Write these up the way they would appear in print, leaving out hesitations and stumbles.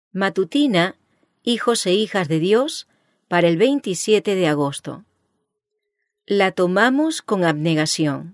Matutina, hijos e hijas de Dios, para el 27 de agosto. La tomamos con abnegación.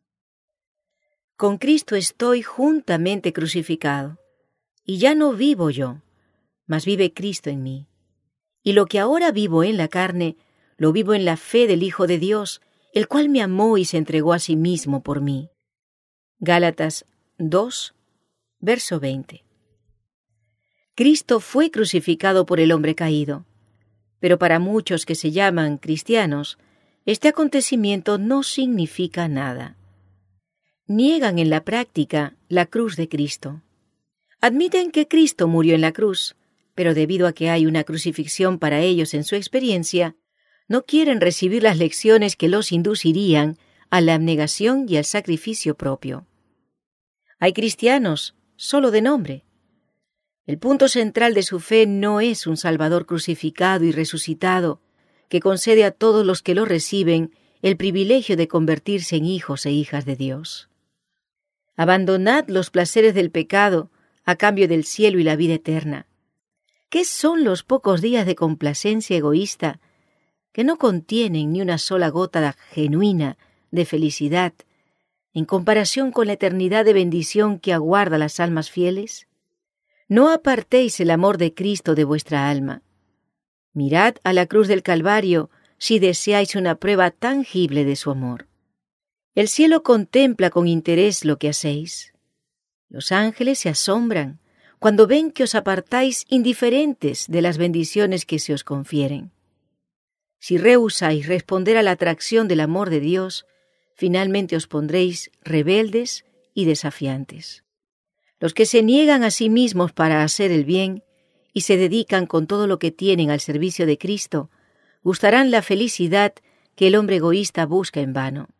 Con Cristo estoy juntamente crucificado, y ya no vivo yo, mas vive Cristo en mí. Y lo que ahora vivo en la carne, lo vivo en la fe del Hijo de Dios, el cual me amó y se entregó a sí mismo por mí. Gálatas 2, verso 20. Cristo fue crucificado por el hombre caído, pero para muchos que se llaman cristianos, este acontecimiento no significa nada. Niegan en la práctica la cruz de Cristo. Admiten que Cristo murió en la cruz, pero debido a que hay una crucifixión para ellos en su experiencia, no quieren recibir las lecciones que los inducirían a la abnegación y al sacrificio propio. Hay cristianos solo de nombre. El punto central de su fe no es un Salvador crucificado y resucitado que concede a todos los que lo reciben el privilegio de convertirse en hijos e hijas de Dios. Abandonad los placeres del pecado a cambio del cielo y la vida eterna. ¿Qué son los pocos días de complacencia egoísta que no contienen ni una sola gota genuina de felicidad en comparación con la eternidad de bendición que aguarda a las almas fieles? No apartéis el amor de Cristo de vuestra alma. Mirad a la cruz del Calvario si deseáis una prueba tangible de su amor. El cielo contempla con interés lo que hacéis. Los ángeles se asombran cuando ven que os apartáis indiferentes de las bendiciones que se os confieren. Si rehusáis responder a la atracción del amor de Dios, finalmente os pondréis rebeldes y desafiantes. Los que se niegan a sí mismos para hacer el bien y se dedican con todo lo que tienen al servicio de Cristo, gustarán la felicidad que el hombre egoísta busca en vano.